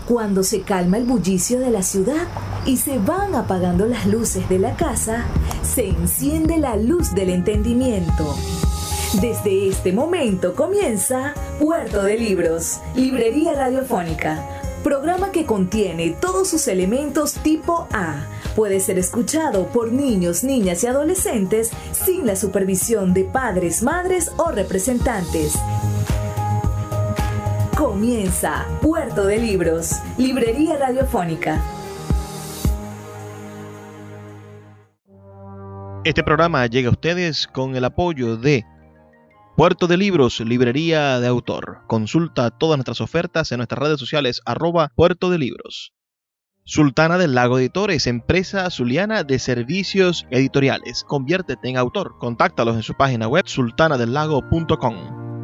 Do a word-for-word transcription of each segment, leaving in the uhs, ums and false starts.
Cuando se calma el bullicio de la ciudad y se van apagando las luces de la casa, se enciende la luz del entendimiento. Desde este momento comienza Puerto de Libros, Librería Radiofónica, programa que contiene todos sus elementos tipo A. Puede ser escuchado por niños, niñas y adolescentes sin la supervisión de padres, madres o representantes. Comienza Puerto de Libros, Librería Radiofónica. Este programa llega a ustedes con el apoyo de Puerto de Libros, Librería de Autor. Consulta todas nuestras ofertas en nuestras redes sociales, arroba Puerto de Libros. Sultana del Lago Editores, empresa zuliana de servicios editoriales. Conviértete en autor. Contáctalos en su página web sultana del lago punto com.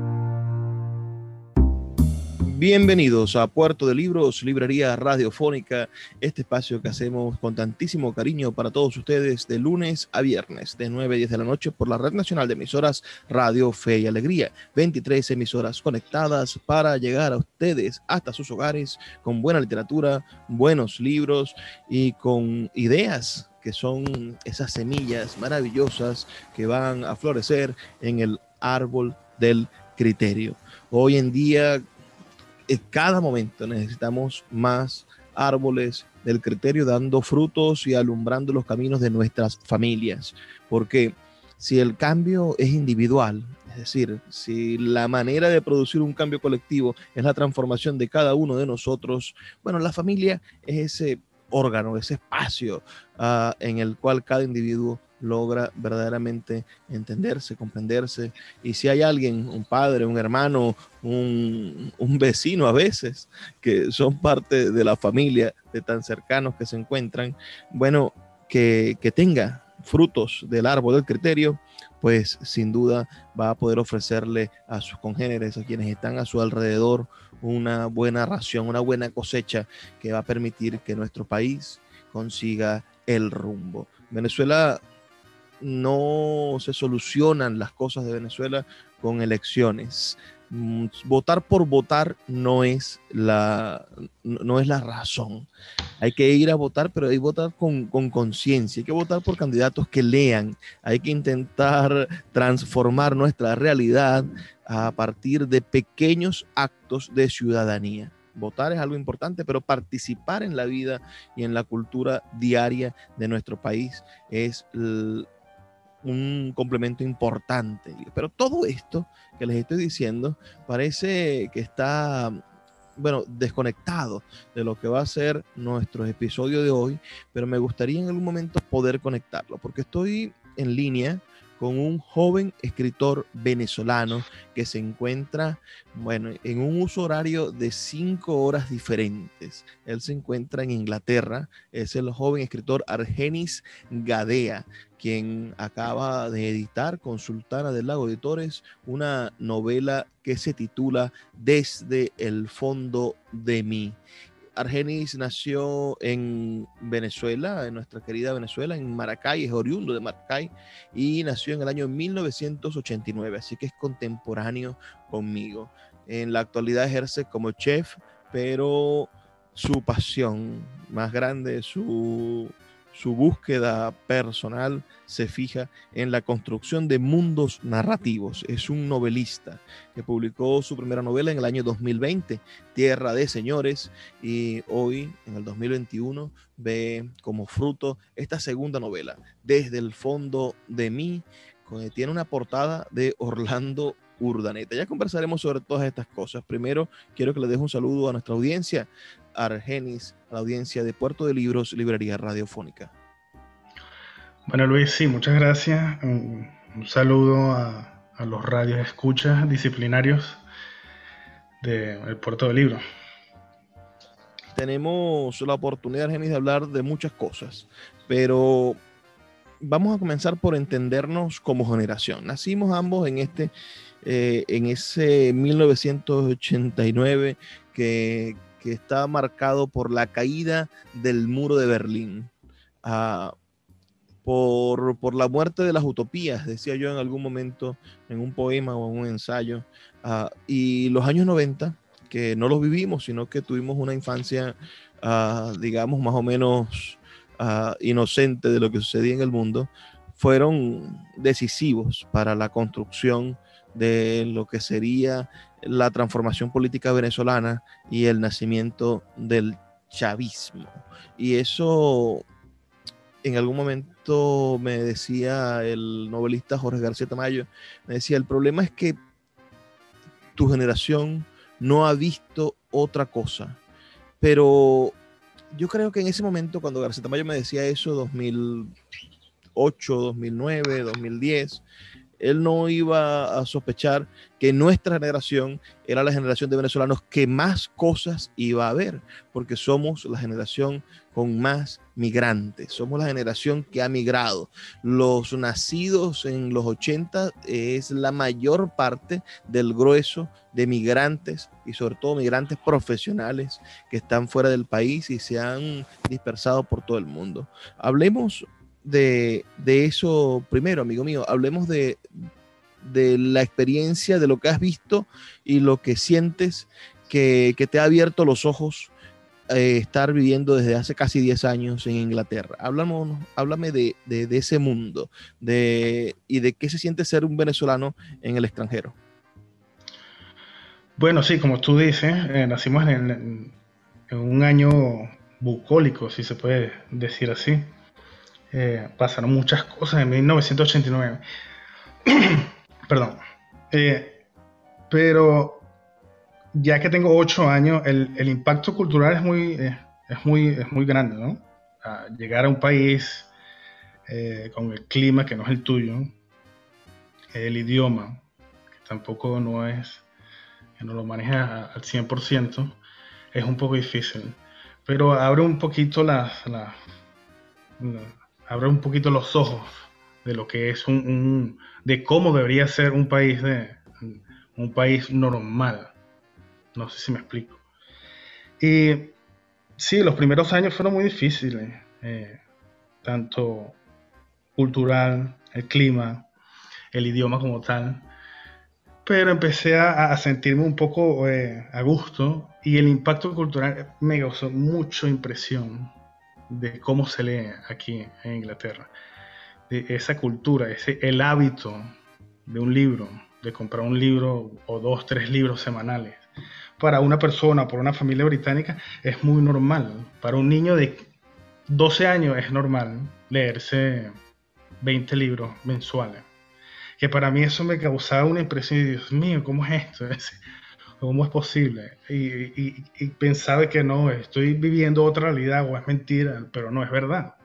Bienvenidos a Puerto de Libros, Librería Radiofónica, este espacio que hacemos con tantísimo cariño para todos ustedes de lunes a viernes, de nueve a diez de la noche por la Red Nacional de Emisoras Radio Fe y Alegría. veintitrés emisoras conectadas para llegar a ustedes hasta sus hogares con buena literatura, buenos libros y con ideas que son esas semillas maravillosas que van a florecer en el árbol del criterio. Hoy en día, en cada momento necesitamos más árboles del criterio dando frutos y alumbrando los caminos de nuestras familias, porque si el cambio es individual, es decir, si la manera de producir un cambio colectivo es la transformación de cada uno de nosotros, bueno, la familia es ese órgano, ese espacio uh, en el cual cada individuo logra verdaderamente entenderse, comprenderse. Y si hay alguien, un padre, un hermano, un, un vecino a veces, que son parte de la familia, de tan cercanos que se encuentran, bueno, que, que tenga frutos del árbol del criterio, pues sin duda va a poder ofrecerle a sus congéneres, a quienes están a su alrededor, una buena ración, una buena cosecha que va a permitir que nuestro país consiga el rumbo. Venezuela, no se solucionan las cosas de Venezuela con elecciones. Votar por votar no es la, no es la razón. Hay que ir a votar, pero hay que votar con, con conciencia. Hay que votar por candidatos que lean. Hay que intentar transformar nuestra realidad a partir de pequeños actos de ciudadanía. Votar es algo importante, pero participar en la vida y en la cultura diaria de nuestro país es el, un complemento importante. Pero todo esto que les estoy diciendo parece que está, bueno, desconectado de lo que va a ser nuestro episodio de hoy, pero me gustaría en algún momento poder conectarlo, porque estoy en línea con un joven escritor venezolano que se encuentra, bueno, en un uso horario de cinco horas diferentes. Él se encuentra en Inglaterra, es el joven escritor Argenis Gadea, quien acaba de editar con Sultana del Lago Editores una novela que se titula Desde el fondo de mí. Argenis nació en Venezuela, en nuestra querida Venezuela, en Maracay, es oriundo de Maracay, y nació en el año mil novecientos ochenta y nueve, así que es contemporáneo conmigo. En la actualidad ejerce como chef, pero su pasión más grande, su, su búsqueda personal se fija en la construcción de mundos narrativos. Es un novelista que publicó su primera novela en el año dos mil veinte, Tierra de Señores, y hoy, en el dos mil veintiuno, ve como fruto esta segunda novela, Desde el fondo de mí, que tiene una portada de Orlando Urdaneta. Ya conversaremos sobre todas estas cosas. Primero, quiero que le deje un saludo a nuestra audiencia, Argenis, a la audiencia de Puerto de Libros, Librería Radiofónica. Bueno, Luis, sí, muchas gracias. Un, un saludo a, a los radios escuchas disciplinarios del Puerto de Libros. Tenemos la oportunidad, Argenis, de hablar de muchas cosas, pero vamos a comenzar por entendernos como generación. Nacimos ambos en este, eh, en ese mil novecientos ochenta y nueve que, que está marcado por la caída del muro de Berlín. Uh, Por, por la muerte de las utopías, decía yo en algún momento en un poema o en un ensayo, uh, y los años noventa, que no los vivimos, sino que tuvimos una infancia, uh, digamos, más o menos uh, inocente de lo que sucedía en el mundo, fueron decisivos para la construcción de lo que sería la transformación política venezolana y el nacimiento del chavismo. Y eso, en algún momento me decía el novelista Jorge García Tamayo, me decía, el problema es que tu generación no ha visto otra cosa. Pero yo creo que en ese momento, cuando García Tamayo me decía eso, dos mil ocho, dos mil nueve, dos mil diez, él no iba a sospechar que nuestra generación era la generación de venezolanos que más cosas iba a ver, porque somos la generación con más migrantes, somos la generación que ha migrado. Los nacidos en los ochenta es la mayor parte del grueso de migrantes, y sobre todo migrantes profesionales que están fuera del país y se han dispersado por todo el mundo. Hablemos De, de eso primero, amigo mío. Hablemos de, de la experiencia, de lo que has visto y lo que sientes que, que te ha abierto los ojos eh, estar viviendo desde hace casi diez años en Inglaterra. Háblame, háblame de, de, de ese mundo de, y de qué se siente ser un venezolano en el extranjero. Bueno, sí, como tú dices, eh, nacimos en, en, en un año bucólico, si se puede decir así. Eh, pasaron muchas cosas en mil novecientos ochenta y nueve. Perdón. Eh, pero ya que tengo ocho años, el, el impacto cultural es muy, eh, es muy, es muy grande, ¿no? A llegar a un país eh, con el clima que no es el tuyo, el idioma, que tampoco no es, que no lo maneja al cien por ciento, es un poco difícil. Pero abre un poquito las... las la, abre un poquito los ojos de lo que es un, un de cómo debería ser un país de un país normal. No sé si me explico. Y sí, los primeros años fueron muy difíciles, eh, tanto cultural, el clima, el idioma como tal. Pero empecé a, a sentirme un poco eh, a gusto, y el impacto cultural me causó mucha impresión de cómo se lee aquí en Inglaterra, de esa cultura, ese, el hábito de un libro, de comprar un libro o dos, tres libros semanales. Para una persona, por una familia británica, es muy normal. Para un niño de doce años es normal leerse veinte libros mensuales. Que para mí eso me causaba una impresión de, Dios mío, ¿cómo es esto? ¿Cómo es posible? Y, y, y pensaba que no, estoy viviendo otra realidad o es mentira, pero no es verdad.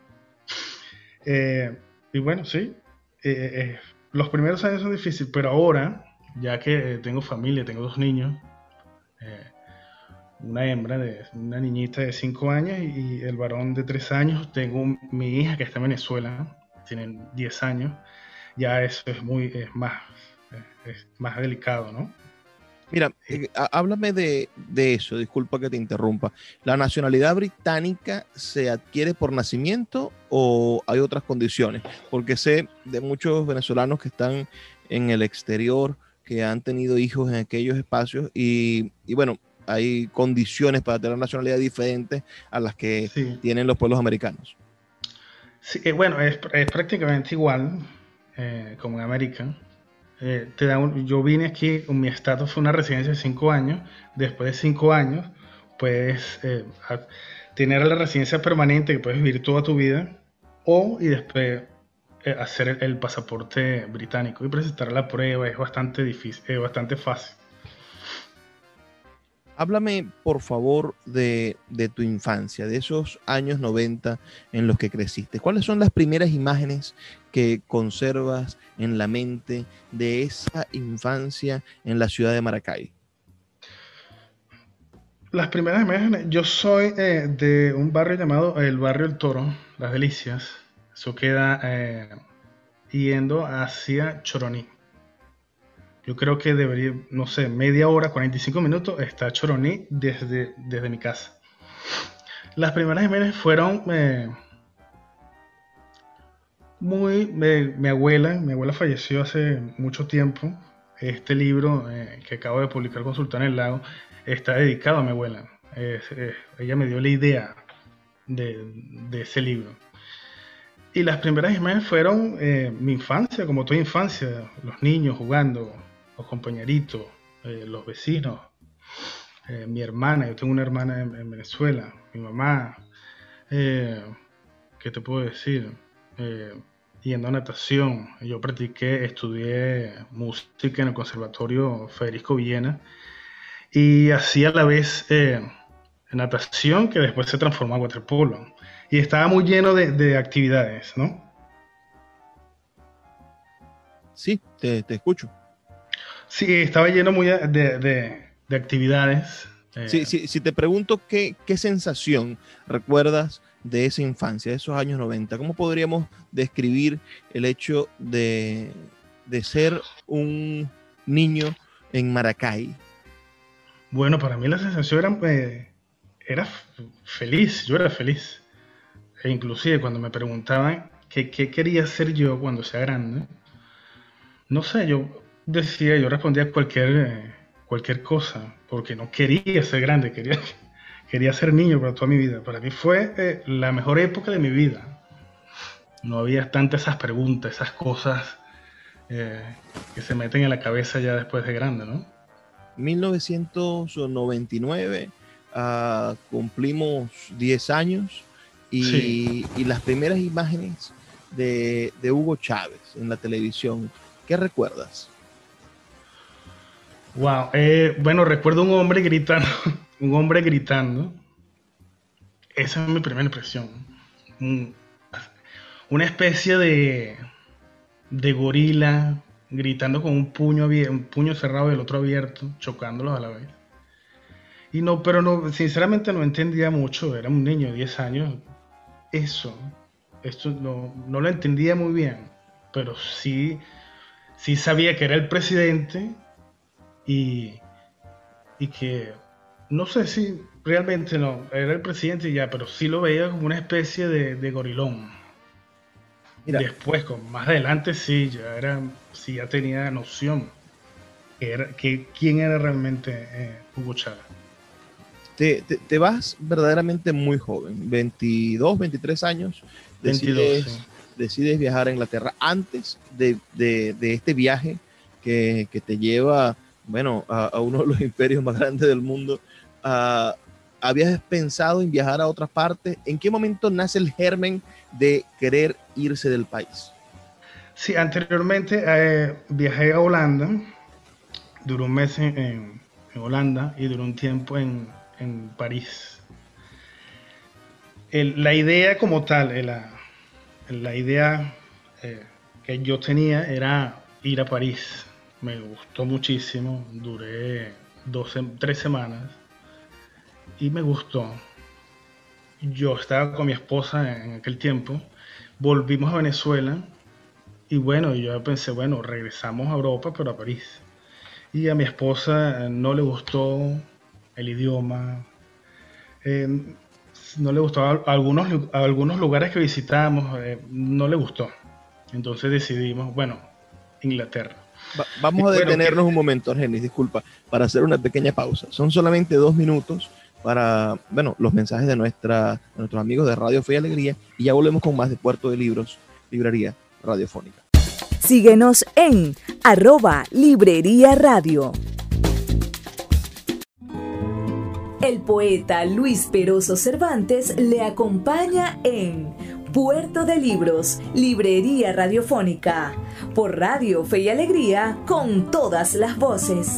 Eh, y bueno, sí, eh, eh, los primeros años son difíciles, pero ahora, ya que eh, tengo familia, tengo dos niños, eh, una hembra, de una niñita de cinco años y el varón de tres años, tengo un, mi hija que está en Venezuela, tienen diez años, ya eso es muy, es más, es más delicado, ¿no? Mira, eh, háblame de, de eso, disculpa que te interrumpa. ¿La nacionalidad británica se adquiere por nacimiento o hay otras condiciones? Porque sé de muchos venezolanos que están en el exterior, que han tenido hijos en aquellos espacios y, y bueno, hay condiciones para tener nacionalidad diferentes a las que sí tienen los pueblos americanos. Sí, eh, bueno, es, es prácticamente igual eh, como en América. Eh, te da un, yo vine aquí, mi estatus fue una residencia de cinco años. Después de cinco años, puedes eh, a, tener la residencia permanente que puedes vivir toda tu vida, o y después eh, hacer el, el pasaporte británico y presentar la prueba. Es bastante difícil, es bastante fácil. Háblame, por favor, de, de tu infancia, de esos años noventa en los que creciste. ¿Cuáles son las primeras imágenes que conservas en la mente de esa infancia en la ciudad de Maracay? Las primeras imágenes, yo soy eh, de un barrio llamado el Barrio El Toro, Las Delicias. Eso queda eh, yendo hacia Choroní. Yo creo que debería, no sé, media hora, cuarenta y cinco minutos, está Choroní desde, desde mi casa. Las primeras imágenes fueron eh, muy... Me, mi abuela, mi abuela falleció hace mucho tiempo. Este libro eh, que acabo de publicar con Sultán el Lago está dedicado a mi abuela. Es, es, ella me dio la idea de, de ese libro. Y las primeras imágenes fueron eh, mi infancia, como toda infancia, los niños jugando, los compañeritos, eh, los vecinos, eh, mi hermana, yo tengo una hermana en, en Venezuela, mi mamá, eh, ¿qué te puedo decir? Eh, yendo a natación, yo practiqué, estudié música en el Conservatorio Federico Villena y hacía a la vez eh, natación, que después se transformó en waterpolo. Y estaba muy lleno de, de actividades, ¿no? Sí, te, te escucho. Sí, estaba lleno muy de, de, de actividades. Eh. Sí, sí, si te pregunto qué, qué sensación recuerdas de esa infancia, de esos años noventa, ¿cómo podríamos describir el hecho de, de ser un niño en Maracay? Bueno, para mí la sensación era, eh, era feliz, yo era feliz. E inclusive cuando me preguntaban qué, qué quería ser yo cuando sea grande, no sé, yo decía, yo respondía cualquier, eh, cualquier cosa, porque no quería ser grande, quería, quería ser niño para toda mi vida. Para mí fue eh, la mejor época de mi vida. No había tantas esas preguntas, esas cosas eh, que se meten en la cabeza ya después de grande, ¿no? mil novecientos noventa y nueve, uh, cumplimos diez años. Y, sí. y las primeras imágenes de, de Hugo Chávez en la televisión, ¿qué recuerdas? Wow, eh, bueno, recuerdo un hombre gritando, un hombre gritando. Esa es mi primera impresión. Un, una especie de, de gorila gritando con un puño, un puño cerrado y el otro abierto, chocándolos a la vez. Y no, pero no, sinceramente no entendía mucho, era un niño de diez años. Eso, esto no, no lo entendía muy bien, pero sí, sí sabía que era el presidente y, y que, no sé si realmente no, era el presidente ya, pero sí lo veía como una especie de, de gorilón. Mira. Después, con, más adelante, sí, ya era, sí ya tenía noción que era, que quién era realmente eh, Hugo Chávez. Te, te, te vas verdaderamente muy joven, veintidós, veintitrés años, decides, veintidós, sí. decides viajar a Inglaterra. Antes de, de, de este viaje que, que te lleva, bueno, a, a uno de los imperios más grandes del mundo, uh, ¿habías pensado en viajar a otras partes? ¿En qué momento nace el germen de querer irse del país? Sí, anteriormente eh, viajé a Holanda, duró un mes en, en, en Holanda y duró un tiempo en en París. El, la idea como tal, la, la idea eh, que yo tenía era ir a París. Me gustó muchísimo, duré dos, tres semanas y me gustó. Yo estaba con mi esposa en aquel tiempo, volvimos a Venezuela y bueno, yo pensé, bueno, regresamos a Europa, pero a París. Y a mi esposa no le gustó el idioma, eh, no le gustó a algunos, a algunos lugares que visitábamos, eh, no le gustó. Entonces decidimos, bueno, Inglaterra. Va, vamos a detenernos bueno, que... un momento, Argenis, disculpa, para hacer una pequeña pausa. Son solamente dos minutos para, bueno, los mensajes de, nuestra, de nuestros amigos de Radio Fe y Alegría y ya volvemos con más de Puerto de Libros, Librería Radiofónica. Síguenos en arroba Librería Radio. El poeta Luis Peroso Cervantes le acompaña en Puerto de Libros, Librería Radiofónica, por Radio Fe y Alegría, con todas las voces.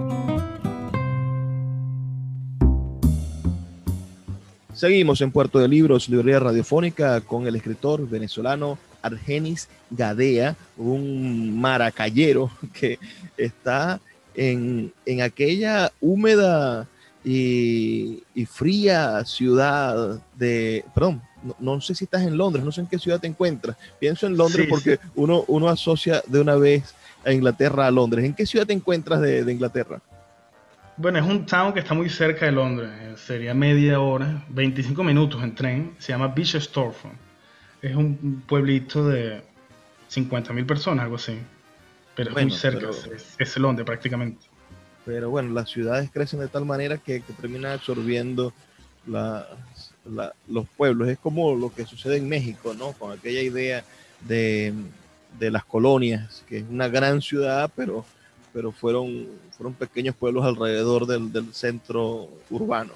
Seguimos en Puerto de Libros, Librería Radiofónica, con el escritor venezolano Argenis Gadea, un maracayero que está en, en aquella húmeda y, y fría ciudad de, perdón, no, no sé si estás en Londres, no sé en qué ciudad te encuentras. Pienso en Londres sí, porque sí. Uno, uno asocia de una vez a Inglaterra a Londres. ¿En qué ciudad te encuentras de, de Inglaterra? Bueno, es un town que está muy cerca de Londres, sería media hora, veinticinco minutos en tren, se llama Bishopstorf. Es un pueblito de cincuenta mil personas, algo así, pero bueno, es muy cerca, pero... es, es Londres prácticamente. pero bueno, las ciudades crecen de tal manera que, que terminan absorbiendo la, la, los pueblos. Es como lo que sucede en México, ¿no? Con aquella idea de, de las colonias, que es una gran ciudad, pero, pero fueron, fueron pequeños pueblos alrededor del, del centro urbano.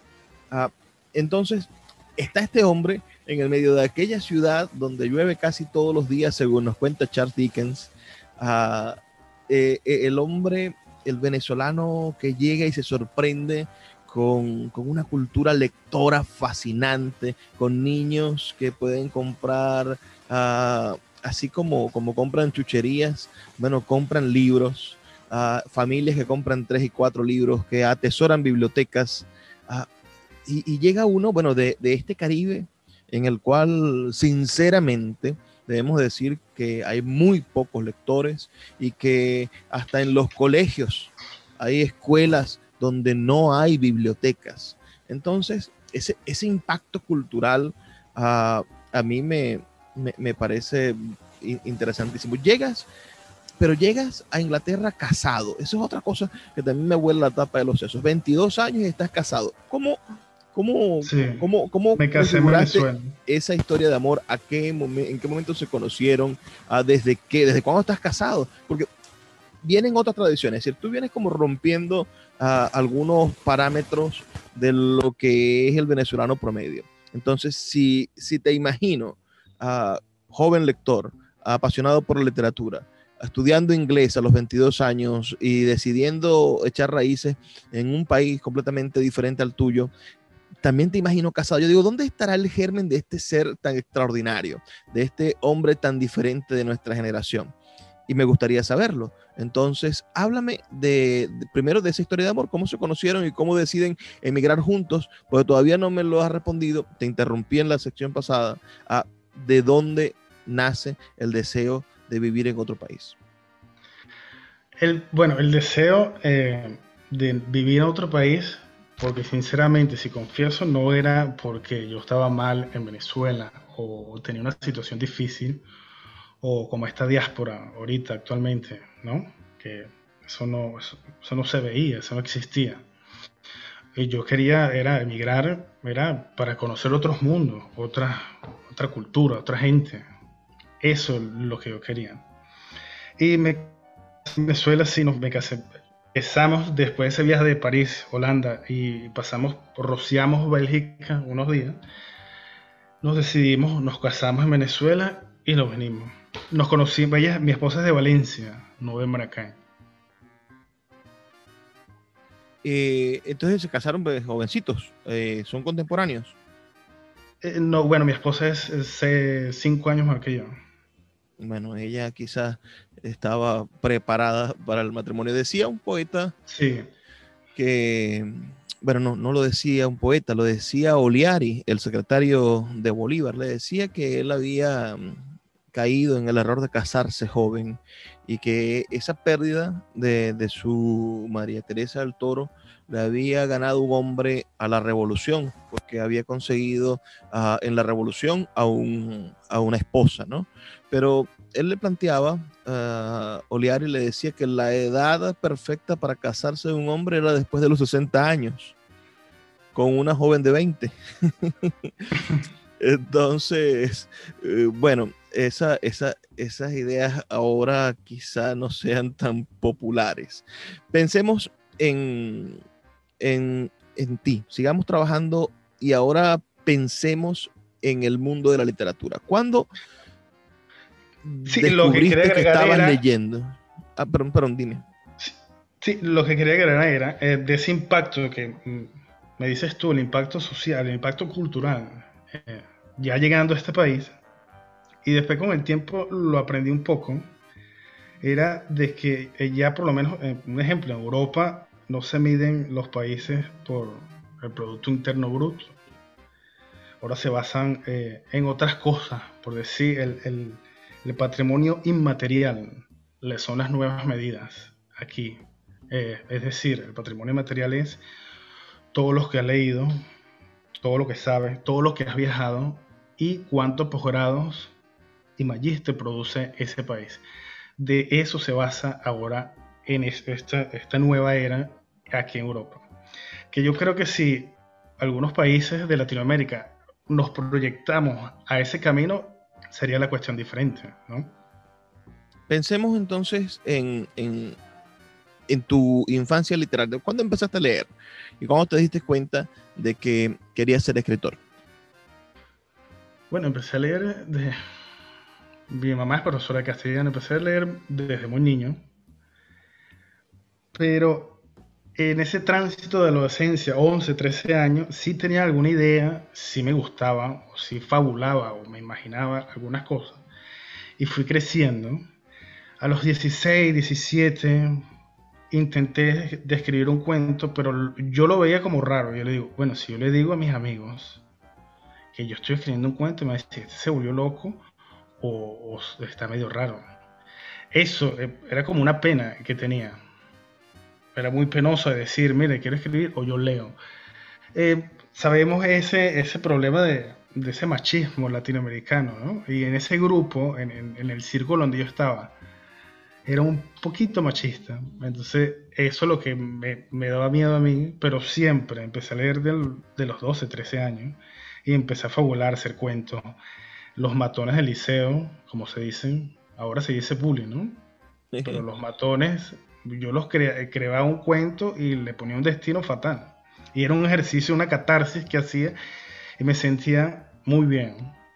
Ah, entonces, está este hombre en el medio de aquella ciudad donde llueve casi todos los días, según nos cuenta Charles Dickens. Uh, eh, el hombre, el venezolano que llega y se sorprende con, con una cultura lectora fascinante, con niños que pueden comprar, uh, así como, como compran chucherías, bueno, compran libros, uh, familias que compran tres y cuatro libros, que atesoran bibliotecas. Uh, y, y llega uno, bueno, de, de este Caribe, en el cual, sinceramente, debemos decir que hay muy pocos lectores y que hasta en los colegios hay escuelas donde no hay bibliotecas. Entonces, ese, ese impacto cultural uh, a mí me, me, me parece interesantísimo. Llegas, pero llegas a Inglaterra casado. Eso es otra cosa que también me huele la tapa de los sesos. veintidós años y estás casado. ¿Cómo? ¿Cómo, sí, cómo, cómo me casé en Venezuela. Esa historia de amor? ¿A qué ¿En qué momento se conocieron? ¿A ¿Desde qué? ¿Desde cuándo estás casado? Porque vienen otras tradiciones. Es decir, tú vienes como rompiendo uh, algunos parámetros de lo que es el venezolano promedio. Entonces, si, si te imagino, uh, joven lector, apasionado por la literatura, estudiando inglés a los veintidós años y decidiendo echar raíces en un país completamente diferente al tuyo, también te imagino casado. Yo digo, ¿dónde estará el germen de este ser tan extraordinario, de este hombre tan diferente de nuestra generación? Y me gustaría saberlo. Entonces, háblame de, de primero de esa historia de amor, cómo se conocieron y cómo deciden emigrar juntos, porque todavía no me lo has respondido. Te interrumpí en la sección pasada. Ah, ¿de dónde nace el deseo de vivir en otro país? El, bueno, el deseo eh, de vivir en otro país, porque sinceramente, si confieso, no era porque yo estaba mal en Venezuela o tenía una situación difícil, o como esta diáspora ahorita actualmente, ¿no? Que eso no, eso, eso no se veía, eso no existía. Y yo quería era emigrar, era para conocer otros mundos, otra, otra cultura, otra gente. Eso es lo que yo quería. Y me, en Venezuela sí nos me casé. Empezamos después de ese viaje de París, Holanda, y pasamos, rociamos Bélgica unos días. Nos decidimos, nos casamos en Venezuela y nos venimos. Nos conocimos, ella, mi esposa es de Valencia, no de Maracay. Eh, entonces se casaron pues, jovencitos, eh, ¿son contemporáneos? Eh, no, bueno, mi esposa es, es eh, cinco años más que yo. Bueno, ella quizás estaba preparada para el matrimonio. Decía un poeta sí. que, bueno, no, no lo decía un poeta, lo decía Oliari, el secretario de Bolívar. Le decía que él había caído en el error de casarse joven y que esa pérdida de, de su María Teresa del Toro le había ganado un hombre a la revolución, porque había conseguido uh, en la revolución a, un, a una esposa, ¿no? Pero él le planteaba, uh, Oliari le decía que la edad perfecta para casarse de un hombre era después de los sesenta años, con una joven de veinte. Entonces, eh, bueno, esa, esa, esas ideas ahora quizá no sean tan populares. Pensemos en, en, en ti, sigamos trabajando y ahora pensemos en el mundo de la literatura. ¿Cuándo sí, descubriste lo que, quería que estabas era, leyendo? Ah, perdón, perdón, dime. Sí, sí, lo que quería agregar era eh, de ese impacto que mm, me dices tú, el impacto social, el impacto cultural. Eh, ya llegando a este país, y después con el tiempo lo aprendí un poco, era de que ya por lo menos, eh, un ejemplo, en Europa no se miden los países por el Producto Interno Bruto. Ahora se basan eh, en otras cosas, por decir, el, el, el patrimonio inmaterial le son las nuevas medidas aquí. Eh, es decir, el patrimonio inmaterial es todo lo que has leído, todo lo que sabes, todo lo que has viajado y cuántos posgrados y magíster produce ese país. De eso se basa ahora en esta, esta nueva era aquí en Europa. Que yo creo que si algunos países de Latinoamérica nos proyectamos a ese camino, sería la cuestión diferente, ¿no? Pensemos entonces en, en, en tu infancia literaria. ¿Cuándo empezaste a leer? ¿Y cuándo te diste cuenta de que querías ser escritor? Bueno, empecé a leer de... Mi mamá es profesora de castellano, empecé a leer desde muy niño, pero en ese tránsito de la adolescencia, once, trece años, sí tenía alguna idea, sí me gustaba, o sí fabulaba, o me imaginaba algunas cosas, y fui creciendo. A los dieciséis, diecisiete, intenté describir un cuento, pero yo lo veía como raro. Yo le digo, bueno, si yo le digo a mis amigos que yo estoy escribiendo un cuento, me dicen, ¿este se volvió loco o, o está medio raro? Eso era como una pena que tenía. Era muy penoso de decir, mire, quiero escribir o yo leo. Eh, sabemos ese, ese problema de, de ese machismo latinoamericano, ¿no? Y en ese grupo, en, en, en el círculo donde yo estaba, era un poquito machista. Entonces eso es lo que me, me daba miedo a mí, pero siempre empecé a leer del, de los doce, trece años y empecé a fabular, hacer cuentos. Los matones del liceo, como se dicen, ahora se dice bullying, ¿no? Pero los matones, yo los cre creaba un cuento y le ponía un destino fatal. Y era un ejercicio, una catarsis que hacía y me sentía muy bien.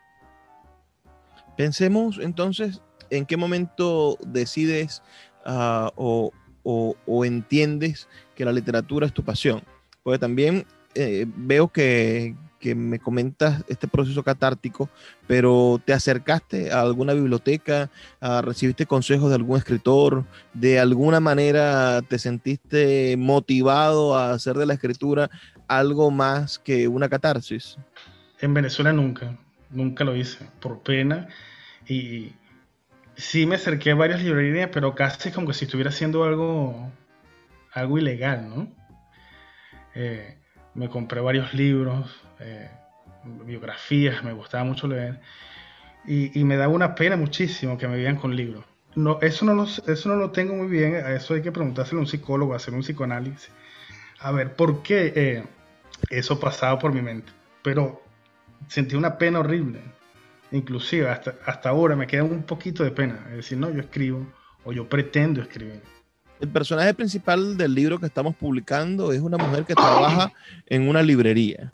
Pensemos entonces, ¿en qué momento decides uh, o, o, o entiendes que la literatura es tu pasión? Porque también eh, veo que, que me comentas este proceso catártico, pero ¿te acercaste a alguna biblioteca, uh, recibiste consejos de algún escritor, de alguna manera te sentiste motivado a hacer de la escritura algo más que una catarsis? En Venezuela nunca, nunca lo hice, por pena. Y sí me acerqué a varias librerías, pero casi como que si estuviera haciendo algo, algo ilegal, ¿no? Eh, me compré varios libros, eh, biografías, me gustaba mucho leer, y, y me daba una pena muchísimo que me vean con libros. No, eso, no lo, eso no lo tengo muy bien, a eso hay que preguntárselo a un psicólogo, hacer un psicoanálisis. A ver, ¿por qué eh, eso pasaba por mi mente? Pero sentí una pena horrible. Inclusive hasta, hasta ahora me queda un poquito de pena. Es decir, no, yo escribo o yo pretendo escribir. El personaje principal del libro que estamos publicando es una mujer que trabaja en una librería.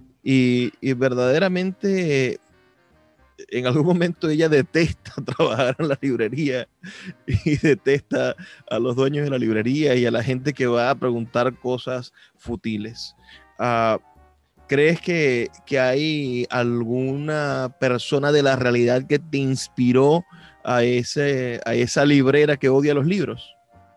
Y, y verdaderamente en algún momento ella detesta trabajar en la librería y detesta a los dueños de la librería y a la gente que va a preguntar cosas fútiles. Uh, ¿Crees que, que hay alguna persona de la realidad que te inspiró a, ese, a esa librera que odia los libros?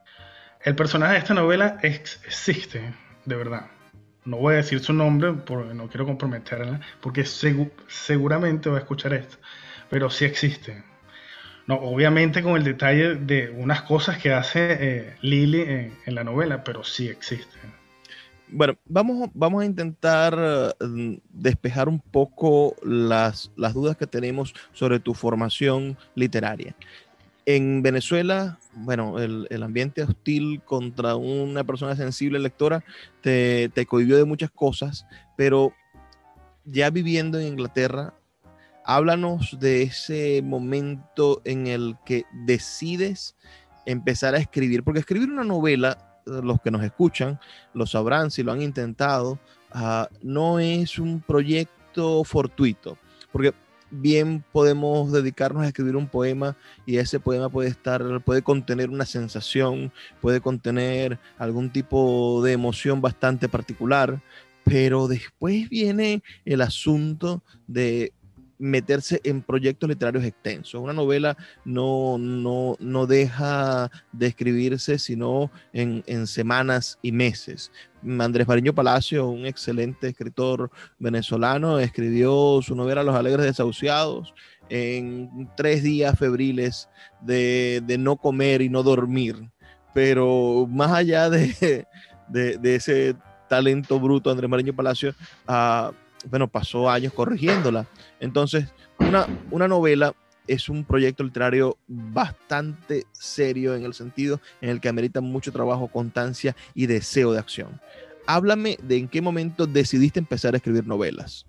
El personaje de esta novela ex existe, de verdad. No voy a decir su nombre porque no quiero comprometerla, porque segu seguramente va a escuchar esto, pero sí existe. No, obviamente con el detalle de unas cosas que hace eh, Lily en, en la novela, pero sí existe. Bueno, vamos, vamos a intentar uh, despejar un poco las, las dudas que tenemos sobre tu formación literaria. En Venezuela, bueno, el, el ambiente hostil contra una persona sensible lectora te, te cohibió de muchas cosas, pero ya viviendo en Inglaterra, háblanos de ese momento en el que decides empezar a escribir, porque escribir una novela, los que nos escuchan lo sabrán si lo han intentado, uh, no es un proyecto fortuito, porque bien podemos dedicarnos a escribir un poema y ese poema puede estar, puede contener una sensación, puede contener algún tipo de emoción bastante particular, pero después viene el asunto de meterse en proyectos literarios extensos. Una novela no, no, no deja de escribirse sino en, en semanas y meses. Andrés Mariño Palacio, un excelente escritor venezolano, escribió su novela Los Alegres Desahuciados en tres días febriles de, de no comer y no dormir. Pero más allá de, de, de ese talento bruto, Andrés Mariño Palacio, uh, bueno, pasó años corrigiéndola. Entonces, una, una novela es un proyecto literario bastante serio en el sentido en el que amerita mucho trabajo, constancia y deseo de acción. Háblame de en qué momento decidiste empezar a escribir novelas.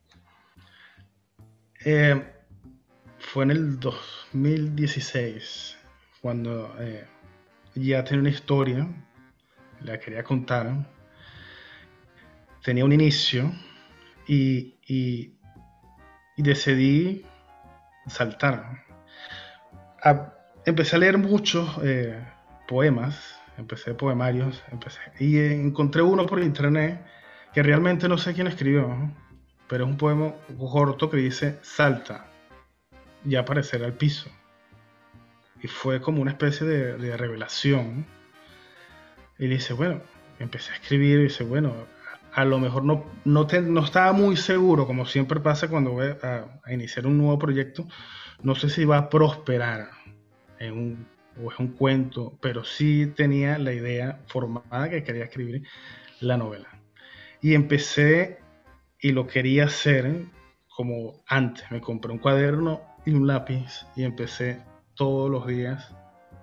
Eh, fue en el dos mil dieciséis, cuando eh, ya tenía una historia, la quería contar, tenía un inicio y, y, y decidí saltar. A, empecé a leer muchos eh, poemas, empecé poemarios, empecé, y encontré uno por internet que realmente no sé quién escribió, ¿no? Pero es un poema corto que dice salta y aparecerá al piso. Y fue como una especie de, de revelación. Y dice, bueno, empecé a escribir y dice, bueno, a, a lo mejor no, no, te, no estaba muy seguro, como siempre pasa cuando voy a, a iniciar un nuevo proyecto, no sé si va a prosperar en un, o es un cuento, pero sí tenía la idea formada que quería escribir la novela. Y empecé y lo quería hacer como antes. Me compré un cuaderno y un lápiz y empecé todos los días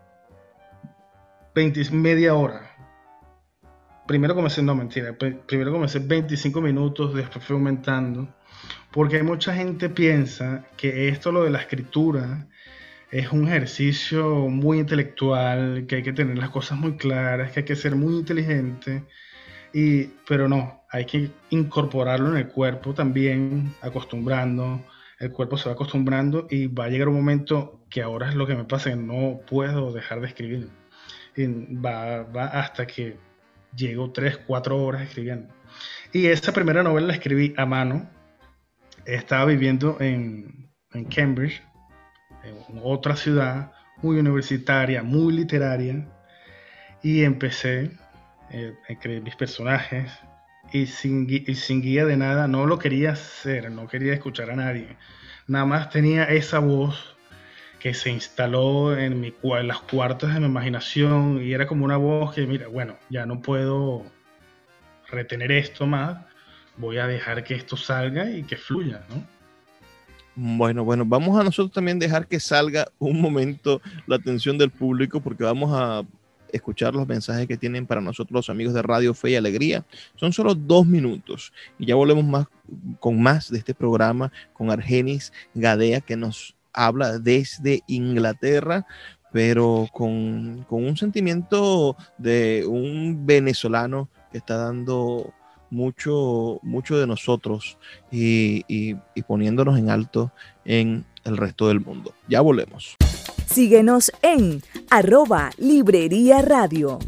veinte, media hora. Primero comencé, no mentira, primero comencé veinticinco minutos, después fui aumentando, porque mucha gente piensa que esto, lo de la escritura, es un ejercicio muy intelectual, que hay que tener las cosas muy claras, que hay que ser muy inteligente, y, pero no, hay que incorporarlo en el cuerpo también, acostumbrando, el cuerpo se va acostumbrando y va a llegar un momento que ahora es lo que me pasa, que no puedo dejar de escribir, y va, va hasta que llego tres, cuatro horas escribiendo. Y esa primera novela la escribí a mano, estaba viviendo en, en Cambridge, en otra ciudad muy universitaria, muy literaria, y empecé eh, a escribir mis personajes y sin, y sin guía de nada. No lo quería hacer, no quería escuchar a nadie, nada más tenía esa voz que se instaló en, mi, en las cuartas de mi imaginación, y era como una voz que, mira, bueno, ya no puedo retener esto más, voy a dejar que esto salga y que fluya, ¿no? Bueno, bueno, vamos a nosotros también dejar que salga un momento la atención del público, porque vamos a escuchar los mensajes que tienen para nosotros los amigos de Radio Fe y Alegría. Son solo dos minutos y ya volvemos más, con más de este programa con Argenis Gadea, que nos habla desde Inglaterra, pero con, con un sentimiento de un venezolano que está dando mucho, mucho de nosotros y, y, y poniéndonos en alto en el resto del mundo. Ya volvemos. Síguenos en arroba Librería Radio.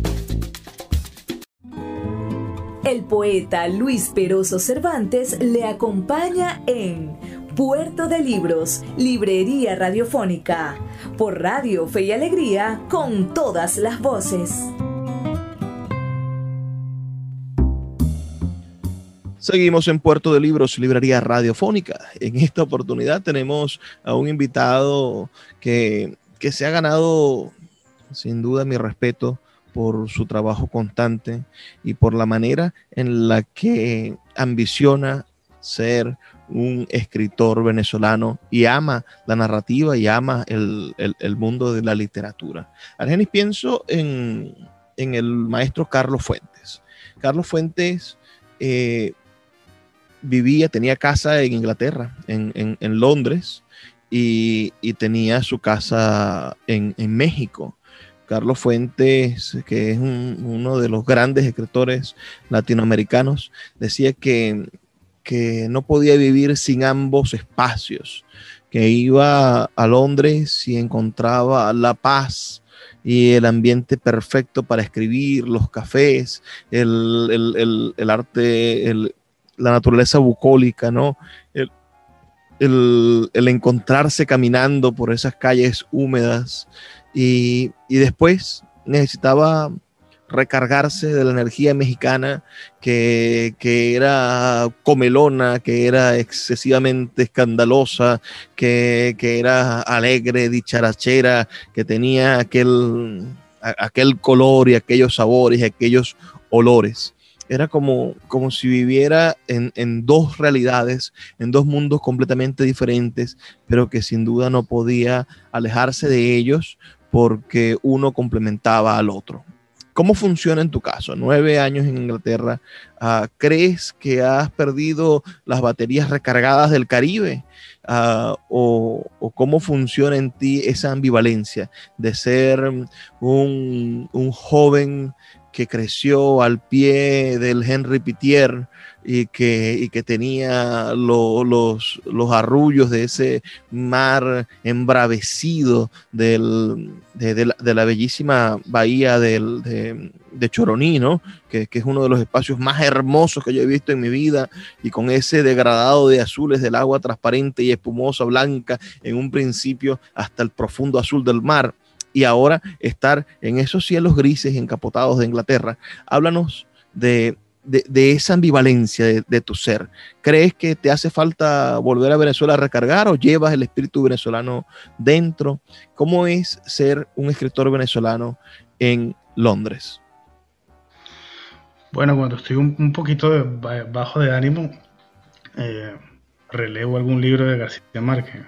El poeta Luis Peroso Cervantes le acompaña en Puerto de Libros, Librería Radiofónica, por Radio Fe y Alegría, con todas las voces. Seguimos en Puerto de Libros, Librería Radiofónica. En esta oportunidad tenemos a un invitado que, que se ha ganado, sin duda, mi respeto por su trabajo constante y por la manera en la que ambiciona ser un escritor venezolano y ama la narrativa y ama el, el, el mundo de la literatura. Argenis, pienso en, en el maestro Carlos Fuentes. Carlos Fuentes eh, vivía, tenía casa en Inglaterra, en, en, en Londres, y, y tenía su casa en, en México. Carlos Fuentes, que es un, uno de los grandes escritores latinoamericanos, decía que, que no podía vivir sin ambos espacios, que iba a Londres y encontraba la paz y el ambiente perfecto para escribir, los cafés, el, el, el, el arte, el, la naturaleza bucólica, ¿no? El, el, el encontrarse caminando por esas calles húmedas, y, y después necesitaba recargarse de la energía mexicana que, que era comelona, que era excesivamente escandalosa, que, que era alegre, dicharachera, que tenía aquel, aquel color y aquellos sabores y aquellos olores. era como, como si viviera en, en dos realidades, en dos mundos completamente diferentes, pero que sin duda no podía alejarse de ellos porque uno complementaba al otro. ¿Cómo funciona en tu caso? Nueve años en Inglaterra. Uh, ¿Crees que has perdido las baterías recargadas del Caribe? Uh, o, ¿O cómo funciona en ti esa ambivalencia de ser un, un joven que creció al pie del Henri Pittier y que, y que tenía lo, los, los arrullos de ese mar embravecido del, de, de, la, de la bellísima bahía del, de, de Choroní, ¿no? Que, que es uno de los espacios más hermosos que yo he visto en mi vida, y con ese degradado de azules del agua transparente y espumosa blanca en un principio hasta el profundo azul del mar, y ahora estar en esos cielos grises encapotados de Inglaterra? Háblanos de, de, de esa ambivalencia de, de tu ser. ¿Crees que te hace falta volver a Venezuela a recargar o llevas el espíritu venezolano dentro? ¿Cómo es ser un escritor venezolano en Londres? Bueno, cuando estoy un, un poquito de, bajo de ánimo, eh, relevo algún libro de García Márquez.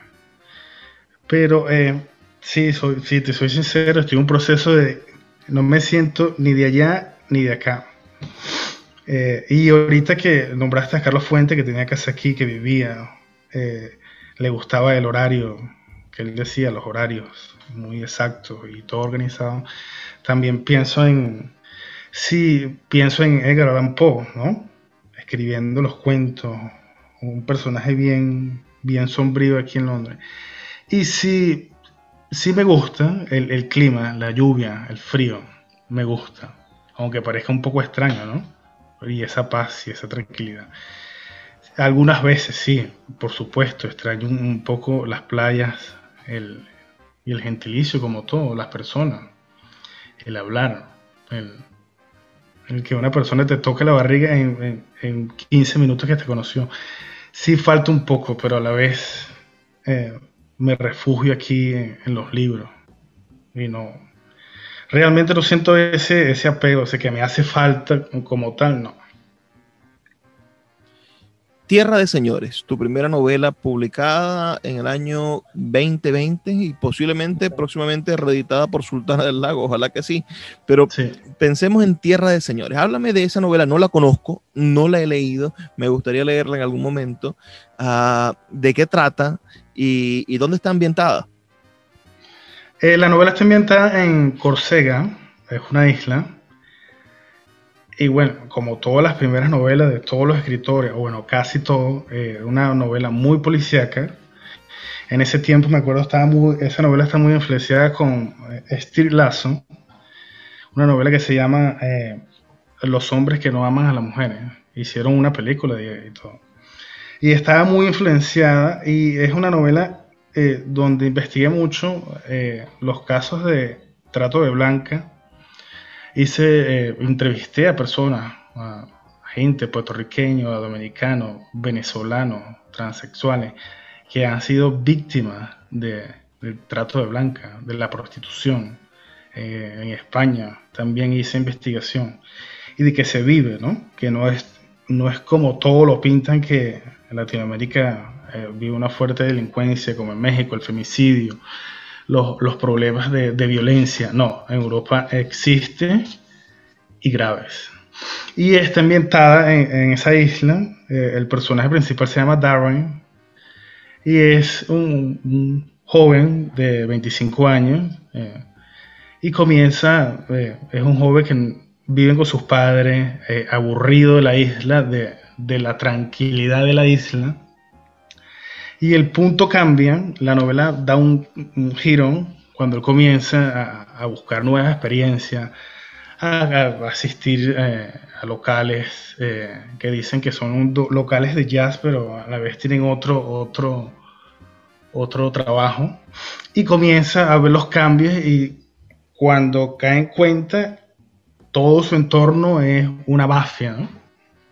Pero eh, sí, soy, sí, te soy sincero, estoy en un proceso de... No me siento ni de allá ni de acá. Eh, y ahorita que nombraste a Carlos Fuentes, que tenía casa aquí, que vivía, eh, le gustaba el horario, que él decía, los horarios muy exactos y todo organizado. También pienso en... Sí, pienso en Edgar Allan Poe, ¿no? Escribiendo los cuentos, un personaje bien, bien sombrío aquí en Londres. Y sí, sí me gusta el, el clima, la lluvia, el frío, me gusta, aunque parezca un poco extraño, ¿no? Y esa paz y esa tranquilidad. Algunas veces sí, por supuesto, extraño un, un poco las playas, el, y el gentilicio como todo, las personas, el hablar, el... el que una persona te toque la barriga en, en, en quince minutos que te conoció. Sí falta un poco, pero a la vez eh, me refugio aquí en, en los libros. Y no, realmente no siento ese, ese apego, ese que me hace falta como tal, no. Tierra de Señores, tu primera novela publicada en el año veinte veinte y posiblemente próximamente reeditada por Sultana del Lago, ojalá que sí, pero sí. Pensemos en Tierra de Señores. Háblame de esa novela, no la conozco, no la he leído, me gustaría leerla en algún momento. Uh, ¿de qué trata y, y dónde está ambientada? Eh, la novela está ambientada en Córcega, es una isla. Y bueno, como todas las primeras novelas de todos los escritores, o bueno, casi todo, eh, una novela muy policíaca. En ese tiempo me acuerdo, estaba muy, esa novela está muy influenciada con eh, Stieg Larsson, una novela que se llama eh, Los hombres que no aman a las mujeres. Hicieron una película y, y todo. Y estaba muy influenciada, y es una novela eh, donde investigué mucho eh, los casos de trato de blanca. Hice, eh, entrevisté a personas, a gente puertorriqueño, a dominicanos, venezolanos, transexuales, que han sido víctimas de, del trato de blanca, de la prostitución. Eh, en España también hice investigación, y de que se vive, ¿no? Que no es, no es como todo lo pintan, que en Latinoamérica eh, vive una fuerte delincuencia, como en México, el femicidio. Los, los problemas de, de violencia. No, en Europa existe, y graves. Y está ambientada en, en esa isla. Eh, el personaje principal se llama Darren, y es un, un joven de veinticinco años, eh, y comienza, eh, es un joven que vive con sus padres, eh, aburrido de la isla, de, de la tranquilidad de la isla. Y el punto cambia, la novela da un, un giro cuando él comienza a, a buscar nuevas experiencias, a, a asistir eh, a locales eh, que dicen que son do, locales de jazz, pero a la vez tienen otro, otro, otro trabajo. Y comienza a ver los cambios, y cuando cae en cuenta, todo su entorno es una mafia, ¿no?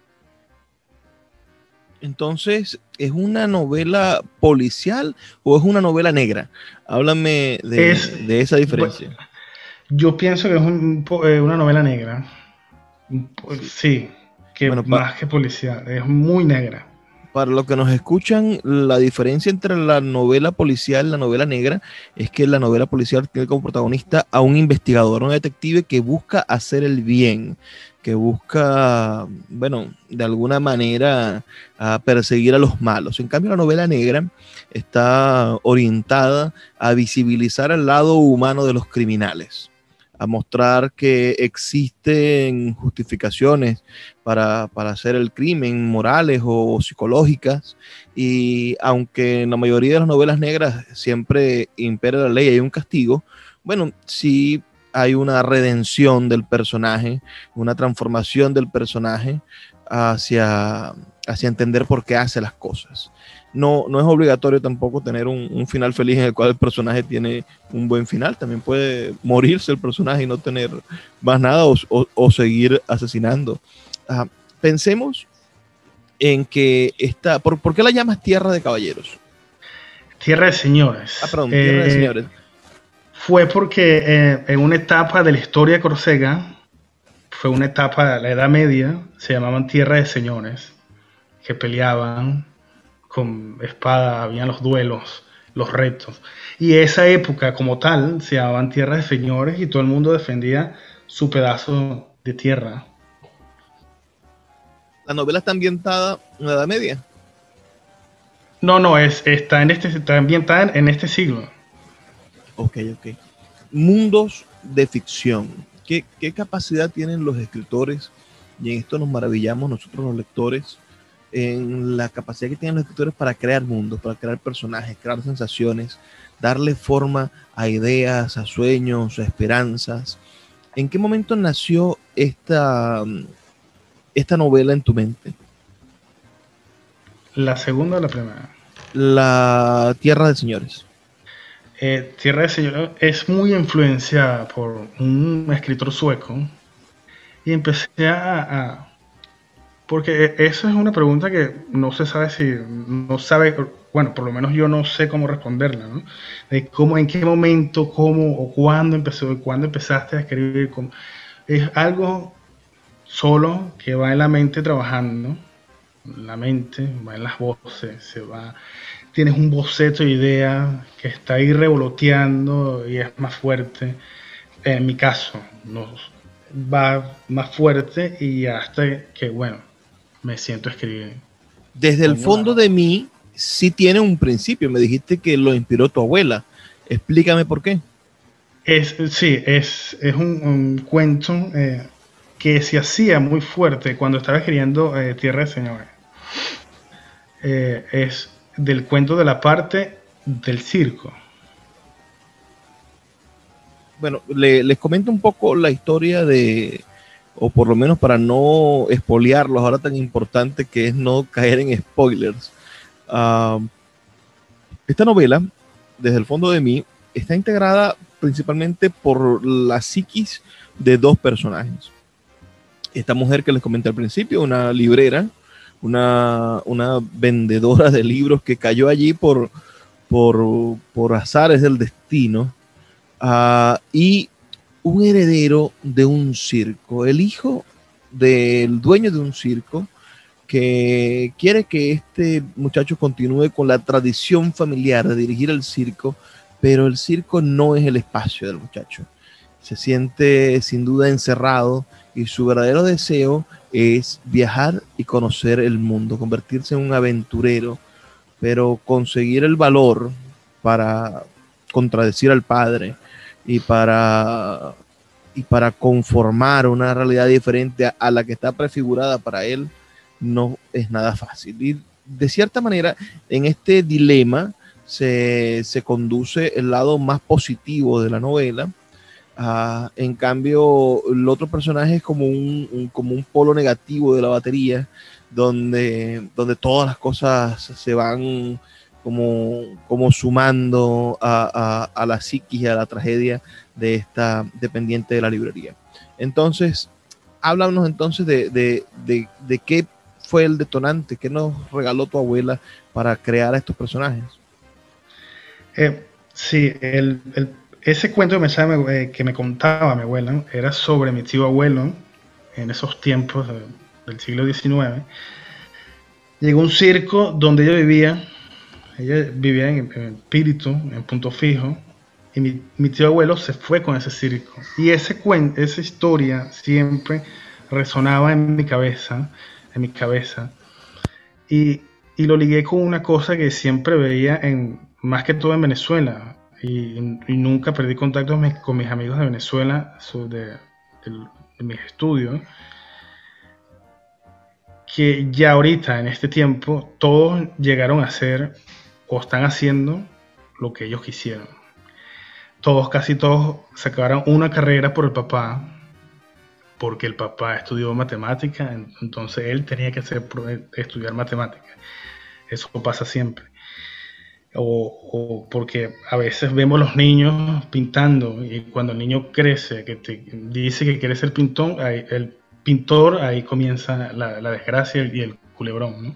Entonces, ¿es una novela policial o es una novela negra? Háblame de, es, de esa diferencia. Yo pienso que es un, una novela negra. Sí. que Bueno, más que policial, es muy negra. Para los que nos escuchan, la diferencia entre la novela policial y la novela negra es que la novela policial tiene como protagonista a un investigador, un detective que busca hacer el bien, que busca, bueno, de alguna manera a perseguir a los malos. En cambio, la novela negra está orientada a visibilizar el lado humano de los criminales, a mostrar que existen justificaciones para, para hacer el crimen, morales o, o psicológicas, y aunque en la mayoría de las novelas negras siempre impera la ley y hay un castigo, bueno, sí hay una redención del personaje, una transformación del personaje hacia, hacia entender por qué hace las cosas. No, no es obligatorio tampoco tener un, un final feliz en el cual el personaje tiene un buen final. También puede morirse el personaje y no tener más nada o, o, o seguir asesinando. Uh, pensemos en que esta... ¿por, ¿Por qué la llamas Tierra de Caballeros? Tierra de Señores. Ah, perdón, Tierra eh, de Señores. Fue porque eh, en una etapa de la historia de Córcega, fue una etapa de la Edad Media, se llamaban Tierra de Señores, que peleaban con espada, habían los duelos, los retos. Y esa época como tal se llamaban Tierra de Señores y todo el mundo defendía su pedazo de tierra. ¿La novela está ambientada en la Edad Media? No, no, es, está, en este, está ambientada en, en este siglo. Ok, ok. Mundos de ficción. ¿Qué, qué capacidad tienen los escritores? Y en esto nos maravillamos nosotros los lectores, en la capacidad que tienen los escritores para crear mundos, para crear personajes, crear sensaciones, darle forma a ideas, a sueños, a esperanzas. ¿En qué momento nació esta, esta novela en tu mente? ¿La segunda o la primera? La Tierra de Señores. Eh, Tierra de Señores es muy influenciada por un escritor sueco y empecé a... a porque eso es una pregunta que no se sabe si, no sabe, bueno, por lo menos yo no sé cómo responderla, ¿no? De cómo, en qué momento, cómo o cuándo empezó, cuándo empezaste a escribir. Cómo, es algo solo que va en la mente trabajando, la mente, va en las voces, se va, tienes un boceto de idea que está ahí revoloteando y es más fuerte. En mi caso, no, va más fuerte y hasta que, bueno, me siento a escribir. Desde el fondo de mí, sí tiene un principio. Me dijiste que lo inspiró tu abuela. Explícame por qué. Es, sí, es, es un, un cuento eh, que se hacía muy fuerte cuando estaba escribiendo eh, Tierra de Señores. Eh, es del cuento de la parte del circo. Bueno, le, les comento un poco la historia de... o por lo menos para no espolearlos, ahora tan importante que es no caer en spoilers. Uh, esta novela, desde el fondo de mí, está integrada principalmente por la psiquis de dos personajes. Esta mujer que les comenté al principio, una librera, una, una vendedora de libros que cayó allí por, por, por azares del destino, uh, y un heredero de un circo, el hijo del dueño de un circo, que quiere que este muchacho continúe con la tradición familiar de dirigir el circo, pero el circo no es el espacio del muchacho. Se siente sin duda encerrado y su verdadero deseo es viajar y conocer el mundo, convertirse en un aventurero, pero conseguir el valor para contradecir al padre y para, y para conformar una realidad diferente a, a la que está prefigurada para él, no es nada fácil. Y de cierta manera, en este dilema se, se conduce el lado más positivo de la novela. Uh, en cambio, el otro personaje es como un, un, como un polo negativo de la batería, donde, donde todas las cosas se van como, como sumando a, a, a la psiquis y a la tragedia de esta dependiente de la librería. Entonces, háblanos entonces de, de, de, de qué fue el detonante, qué nos regaló tu abuela para crear a estos personajes. Eh, sí, el, el, ese cuento que me, eh, que me contaba mi abuela era sobre mi tío abuelo en esos tiempos, eh, del siglo diecinueve, llegó un circo donde ella vivía, ella vivía en, en Espíritu, en Punto Fijo, y mi, mi tío abuelo se fue con ese circo. Y ese cuen, esa historia siempre resonaba en mi cabeza, en mi cabeza, y, y lo ligué con una cosa que siempre veía, en, más que todo en Venezuela, y, y nunca perdí contacto con mis, con mis amigos de Venezuela, de, de, de mis estudios, que ya ahorita, en este tiempo, todos llegaron a hacer o están haciendo lo que ellos quisieron. Todos, casi todos, sacaron una carrera por el papá, porque el papá estudió matemática, entonces él tenía que hacer, estudiar matemática. Eso pasa siempre. O, o porque a veces vemos los niños pintando, y cuando el niño crece, que te dice que quiere ser pintor, ahí, el pintor, ahí comienza la, la desgracia y el culebrón, ¿no?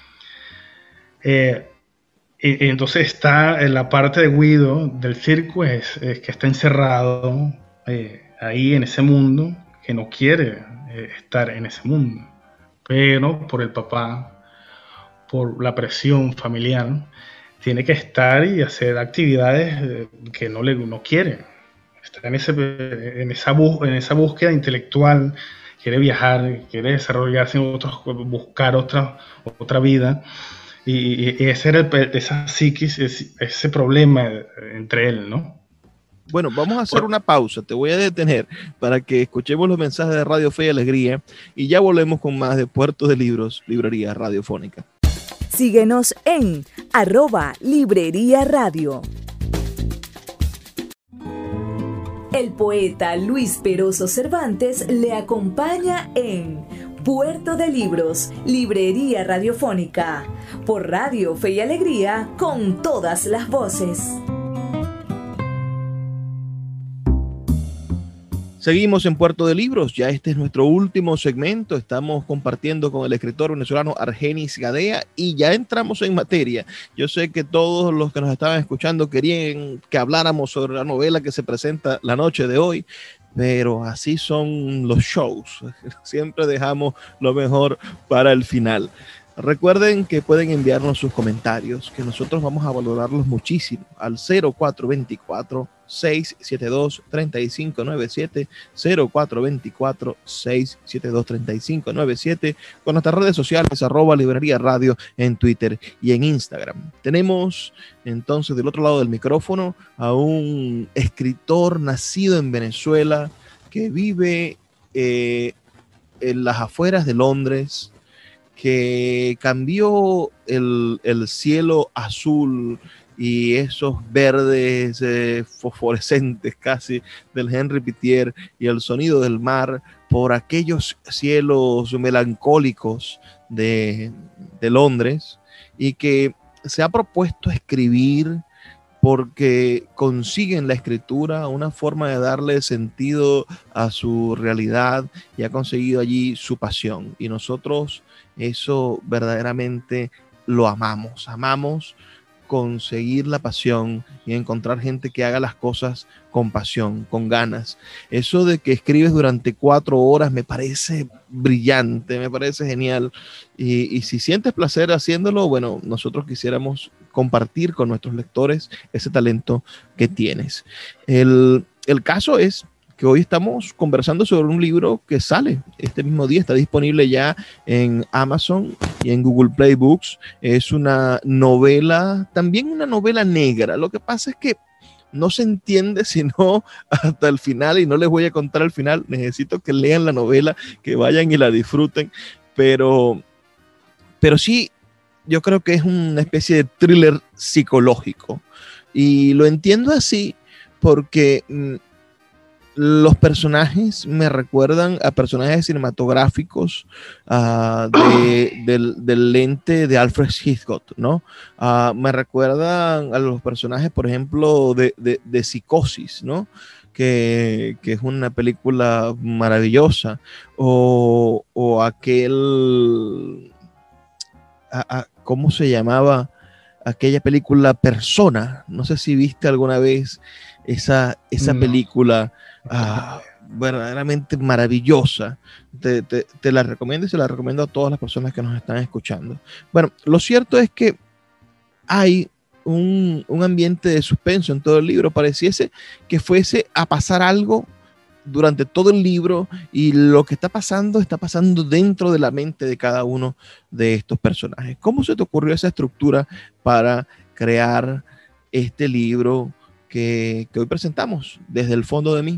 Eh, y, y entonces está en la parte de Guido del circo, es, es que está encerrado eh, ahí en ese mundo, que no quiere eh, estar en ese mundo, pero por el papá, por la presión familiar, tiene que estar y hacer actividades que no, le, no quiere. Está en, ese, en, esa bus, en esa búsqueda intelectual, quiere viajar, quiere desarrollarse en otros, buscar otra, otra vida. Y, y ese era el, esa psiquis, ese, ese problema entre él, ¿no? Bueno, vamos a hacer una pausa. Te voy a detener para que escuchemos los mensajes de Radio Fe y Alegría y ya volvemos con más de Puerto de Libros, Librería Radiofónica. Síguenos en arroba Librería Radio. El poeta Luis Peroso Cervantes le acompaña en Puerto de Libros, Librería Radiofónica, por Radio Fe y Alegría, con todas las voces. Seguimos en Puerto de Libros, ya este es nuestro último segmento, estamos compartiendo con el escritor venezolano Argenis Gadea y ya entramos en materia. Yo sé que todos los que nos estaban escuchando querían que habláramos sobre la novela que se presenta la noche de hoy, pero así son los shows, siempre dejamos lo mejor para el final. Recuerden que pueden enviarnos sus comentarios, que nosotros vamos a valorarlos muchísimo al cero cuatro dos cuatro, seis siete dos, tres cinco nueve siete, cero cuatro dos cuatro, seis siete dos, tres cinco nueve siete, con nuestras redes sociales, arroba Librería Radio en Twitter y en Instagram. Tenemos entonces del otro lado del micrófono a un escritor nacido en Venezuela que vive eh, en las afueras de Londres, que cambió el, el cielo azul y esos verdes eh, fosforescentes casi del Henri Pittier y el sonido del mar por aquellos cielos melancólicos de, de Londres, y que se ha propuesto escribir porque consigue en la escritura una forma de darle sentido a su realidad y ha conseguido allí su pasión. Y nosotros eso verdaderamente lo amamos. Amamos conseguir la pasión y encontrar gente que haga las cosas con pasión, con ganas. Eso de que escribes durante cuatro horas me parece brillante, me parece genial. Y, y si sientes placer haciéndolo, bueno, nosotros quisiéramos compartir con nuestros lectores ese talento que tienes. El, el caso es que hoy estamos conversando sobre un libro que sale este mismo día, está disponible ya en Amazon y en Google Play Books. Es una novela, también una novela negra. Lo que pasa es que no se entiende sino hasta el final, y no les voy a contar el final. Necesito que lean la novela, que vayan y la disfruten, pero, pero sí, yo creo que es una especie de thriller psicológico, y lo entiendo así porque mmm, los personajes me recuerdan a personajes cinematográficos uh, de, del, del lente de Alfred Hitchcock, ¿no? Uh, me recuerdan a los personajes, por ejemplo, de, de, de Psicosis, ¿no? Que, que es una película maravillosa, o, o aquel, a, a, ¿cómo se llamaba? Aquella película Persona. No sé si viste alguna vez esa, esa no. película. Ah, verdaderamente maravillosa. Te, te, te la recomiendo y se la recomiendo a todas las personas que nos están escuchando. Bueno, lo cierto es que hay un, un ambiente de suspenso en todo el libro. Pareciese que fuese a pasar algo durante todo el libro, y lo que está pasando está pasando dentro de la mente de cada uno de estos personajes. ¿Cómo se te ocurrió esa estructura para crear este libro que, que hoy presentamos desde el fondo de mí?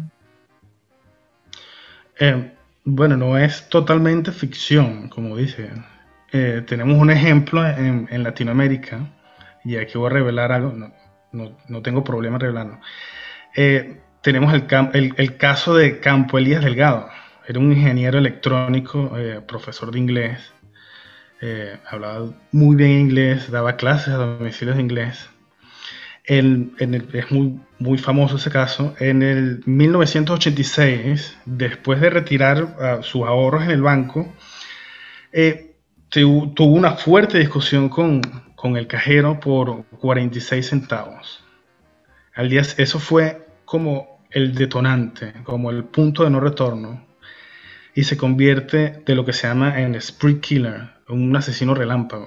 Eh, bueno, no es totalmente ficción, como dice. Eh, tenemos un ejemplo en, en Latinoamérica, y aquí voy a revelar algo, no, no, no tengo problema en revelarlo. Eh, tenemos el, el, el caso de Campo Elías Delgado. Era un ingeniero electrónico, eh, profesor de inglés, eh, hablaba muy bien inglés, daba clases a domicilios de inglés. El, en el, es muy, muy famoso ese caso. En el mil novecientos ochenta y seis, después de retirar uh, sus ahorros en el banco, eh, tu, tuvo una fuerte discusión con, con el cajero por cuarenta y seis centavos. Al día, eso fue como el detonante, como el punto de no retorno, y se convierte de lo que se llama en spree killer, un asesino relámpago.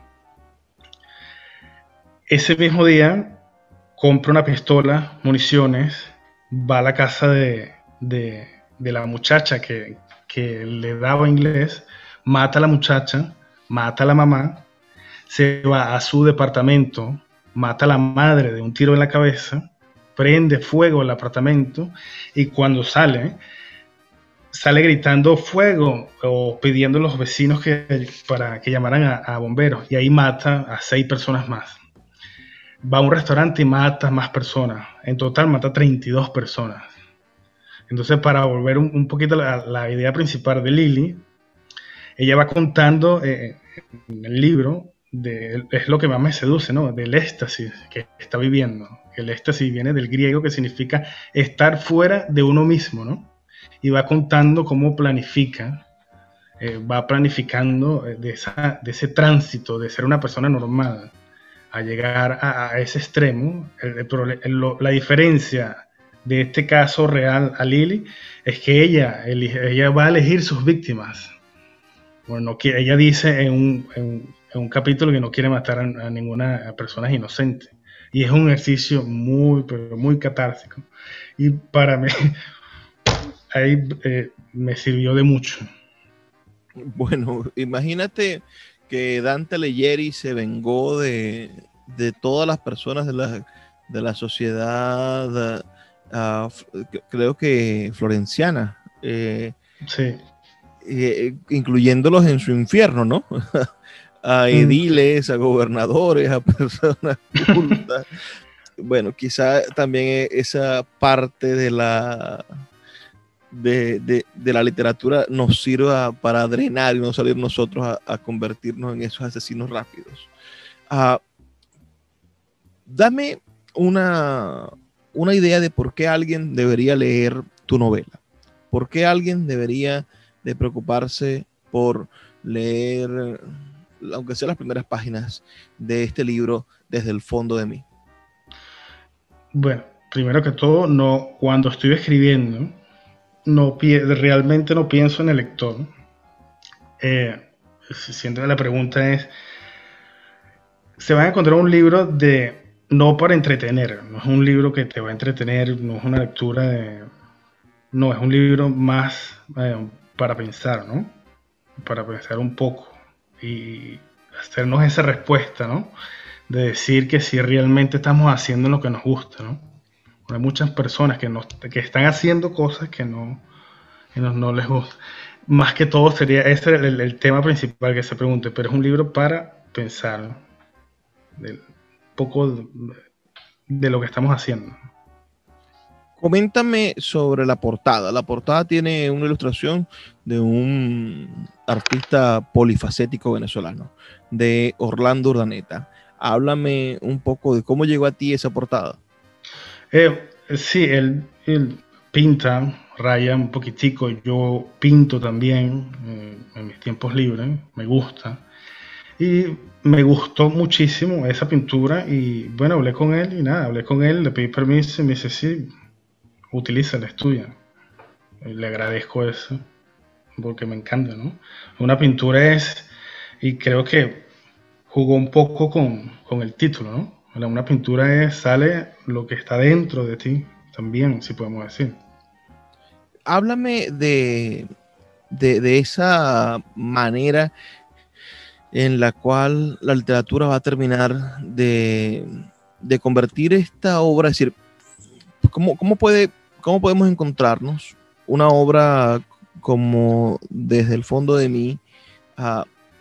Ese mismo día compra una pistola, municiones, va a la casa de, de, de la muchacha que, que le daba inglés, mata a la muchacha, mata a la mamá, se va a su departamento, mata a la madre de un tiro en la cabeza, prende fuego al apartamento, y cuando sale, sale gritando fuego o pidiendo a los vecinos que, para que llamaran a, a bomberos, y ahí mata a seis personas más. Va a un restaurante y mata a más personas. En total mata a treinta y dos personas. Entonces, para volver un, un poquito a la, la idea principal de Lily, ella va contando eh, en el libro, de, es lo que más me seduce, ¿no? Del éxtasis que está viviendo. El éxtasis viene del griego, que significa estar fuera de uno mismo, ¿no? Y va contando cómo planifica, eh, va planificando de, esa, de ese tránsito de ser una persona normal a llegar a, a ese extremo. El, el, el, la diferencia de este caso real a Lily es que ella, elige, ella va a elegir sus víctimas. Bueno, no, ella dice en un, en, en un capítulo que no quiere matar a, a ninguna persona inocente. Y es un ejercicio muy, pero muy catártico. Y para mí, ahí eh, me sirvió de mucho. Bueno, imagínate que Dante Alighieri se vengó de, de todas las personas de la, de la sociedad, uh, creo que florenciana, eh, sí. eh, incluyéndolos en su infierno, ¿no? A ediles, a gobernadores, a personas cultas. Bueno, quizá también esa parte de la de, de, de la literatura nos sirva para drenar y no salir nosotros a, a convertirnos en esos asesinos rápidos. Uh, dame una, una idea de por qué alguien debería leer tu novela. ¿Por qué alguien debería de preocuparse por leer, aunque sea las primeras páginas de este libro, Desde el fondo de mí? Bueno, primero que todo, no, cuando estoy escribiendo, no, realmente no pienso en el lector. Eh, siempre la pregunta es, se va a encontrar un libro de, no para entretener, no es un libro que te va a entretener, no es una lectura de, no, es un libro más eh, para pensar, ¿no? Para pensar un poco y hacernos esa respuesta, ¿no? De decir que si realmente estamos haciendo lo que nos gusta, ¿no? Hay muchas personas que, nos, que están haciendo cosas que no, que no, no les gusta. Más que todo sería ese el, el tema principal que se pregunte, pero es un libro para pensar, ¿no? De, un poco de, de lo que estamos haciendo. Coméntame sobre la portada. La portada tiene una ilustración de un artista polifacético venezolano, de Orlando Urdaneta. Háblame un poco de cómo llegó a ti esa portada. Eh, sí, él, él pinta, raya un poquitico. Yo pinto también eh, en mis tiempos libres, me gusta. Y me gustó muchísimo esa pintura y bueno, hablé con él y nada, hablé con él, le pedí permiso y me dice, sí, utilízala, estudia. Le agradezco eso, porque me encanta, ¿no? Una pintura es, y creo que jugó un poco con, con el título, ¿no? Una pintura es, sale lo que está dentro de ti, también, si podemos decir. Háblame de, de, de esa manera en la cual la literatura va a terminar de, de convertir esta obra, es decir, ¿cómo, cómo, puede, ¿cómo podemos encontrarnos una obra como Desde el fondo de mí, uh,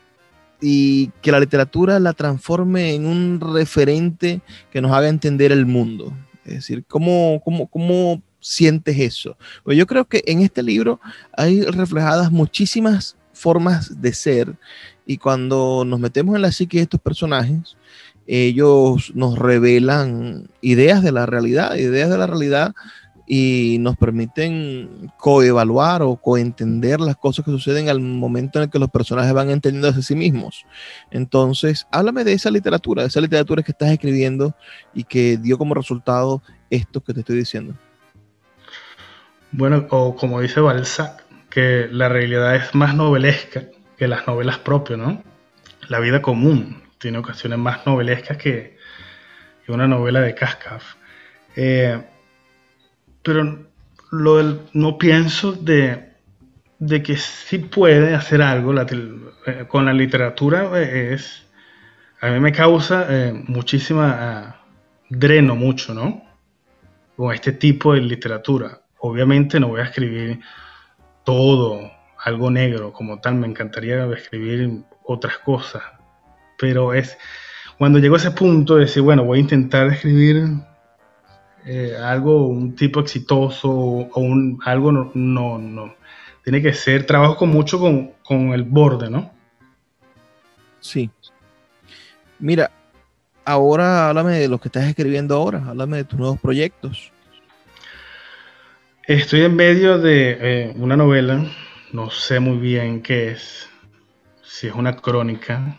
y que la literatura la transforme en un referente que nos haga entender el mundo? Es decir, ¿cómo, cómo, cómo sientes eso? Pues yo creo que en este libro hay reflejadas muchísimas formas de ser, y cuando nos metemos en la psique de estos personajes, ellos nos revelan ideas de la realidad, ideas de la realidad y nos permiten coevaluar o coentender las cosas que suceden al momento en el que los personajes van entendiendo a sí mismos. Entonces, háblame de esa literatura, de esa literatura que estás escribiendo y que dio como resultado esto que te estoy diciendo. Bueno, o como dice Balzac, que la realidad es más novelesca que las novelas propias, ¿no? La vida común tiene ocasiones más novelescas que, que una novela de Kafka. Eh, pero lo del, no pienso de, de que sí puede hacer algo la, eh, con la literatura. Eh, es, a mí me causa eh, muchísima uh, dreno mucho, ¿no? Con este tipo de literatura. Obviamente no voy a escribir todo, algo negro como tal, me encantaría escribir otras cosas, pero es cuando llego a ese punto de decir, bueno, voy a intentar escribir eh, algo, un tipo exitoso o un, algo, no, no, no, tiene que ser, trabajo con mucho con, con el borde, ¿no? Sí. Mira, ahora háblame de lo que estás escribiendo ahora, háblame de tus nuevos proyectos. Estoy en medio de eh, una novela, no sé muy bien qué es, si es una crónica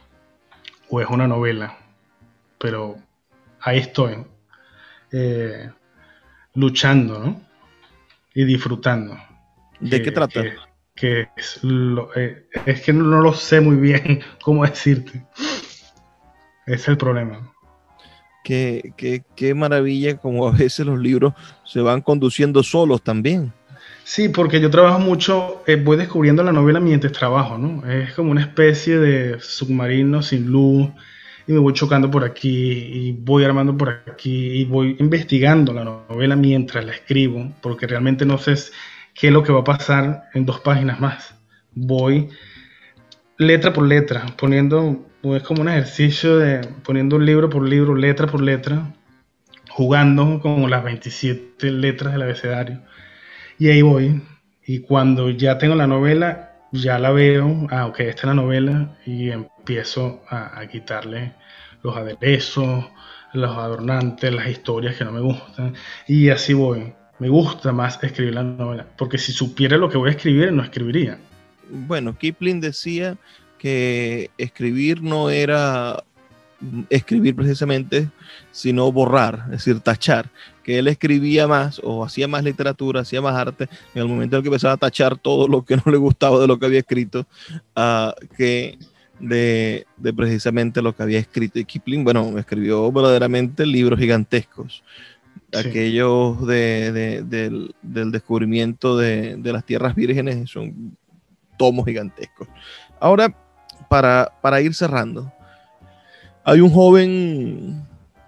o es una novela, pero ahí estoy, eh, luchando, ¿no? Y disfrutando. ¿De que, qué trata? Que, que es, lo, eh, es que no lo sé muy bien cómo decirte. Ese es el problema. Qué, qué, qué maravilla como a veces los libros se van conduciendo solos también. Sí, porque yo trabajo mucho, eh, voy descubriendo la novela mientras trabajo, ¿no? Es como una especie de submarino sin luz, y me voy chocando por aquí, y voy armando por aquí, y voy investigando la novela mientras la escribo, porque realmente no sé qué es lo que va a pasar en dos páginas más. Voy letra por letra, poniendo, es como un ejercicio de poniendo libro por libro, letra por letra, jugando con las veintisiete letras del abecedario. Y ahí voy, y cuando ya tengo la novela, ya la veo, ah, ok, esta es la novela, y empiezo a, a quitarle los aderezos, los adornantes, las historias que no me gustan, y así voy. Me gusta más escribir la novela, porque si supiera lo que voy a escribir, no escribiría. Bueno, Kipling decía que escribir no era escribir precisamente, sino borrar, es decir, tachar, que él escribía más o hacía más literatura, hacía más arte en el momento en el que empezaba a tachar todo lo que no le gustaba de lo que había escrito, uh, que de, de precisamente lo que había escrito. Y Kipling, bueno, escribió verdaderamente libros gigantescos, sí. Aquellos de, de, del, del descubrimiento de, de las tierras vírgenes, son tomos gigantescos. Ahora, para, para ir cerrando, hay un joven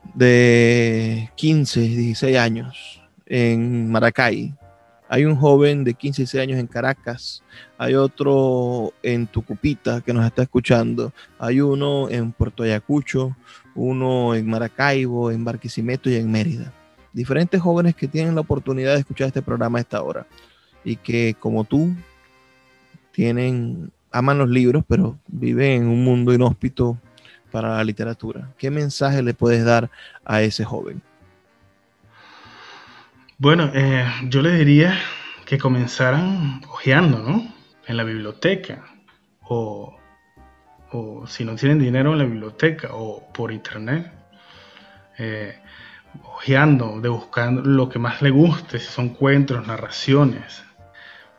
de quince, dieciséis años en Maracay. Hay un joven de quince, dieciséis años en Caracas. Hay otro en Tucupita que nos está escuchando. Hay uno en Puerto Ayacucho, uno en Maracaibo, en Barquisimeto y en Mérida. Diferentes jóvenes que tienen la oportunidad de escuchar este programa a esta hora y que, como tú, tienen, aman los libros, pero viven en un mundo inhóspito para la literatura. ¿Qué mensaje le puedes dar a ese joven? Bueno, eh, yo le diría que comenzaran hojeando, ¿no? En la biblioteca, o, o si no tienen dinero, en la biblioteca o por internet, eh, hojeando, de buscando lo que más le guste, si son cuentos, narraciones,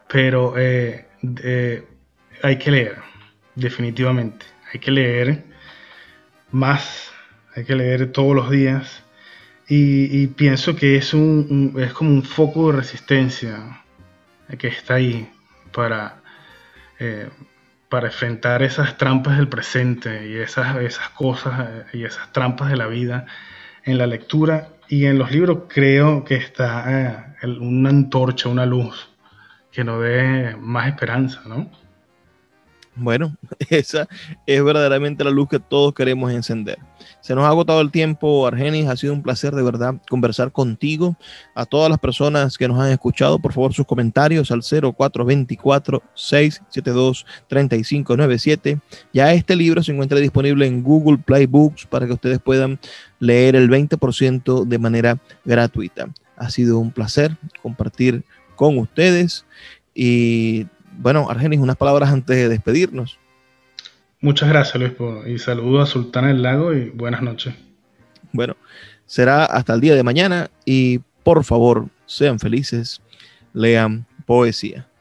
pero eh, eh, hay que leer, definitivamente. Hay que leer más, hay que leer todos los días. Y, y pienso que es, un, un, es como un foco de resistencia que está ahí para, eh, para enfrentar esas trampas del presente y esas, esas cosas y esas trampas de la vida en la lectura. Y en los libros creo que está eh, una antorcha, una luz que nos dé más esperanza, ¿no? Bueno, esa es verdaderamente la luz que todos queremos encender. Se nos ha agotado el tiempo, Argenis. Ha sido un placer de verdad conversar contigo. A todas las personas que nos han escuchado, por favor, sus comentarios al cero cuatro dos cuatro, seis siete dos, tres cinco nueve siete. Ya este libro se encuentra disponible en Google Play Books para que ustedes puedan leer el veinte por ciento de manera gratuita. Ha sido un placer compartir con ustedes y bueno, Argenis, unas palabras antes de despedirnos. Muchas gracias, Luis, por, y saludo a Sultana del Lago y buenas noches. Bueno, será hasta el día de mañana y por favor, sean felices, lean poesía.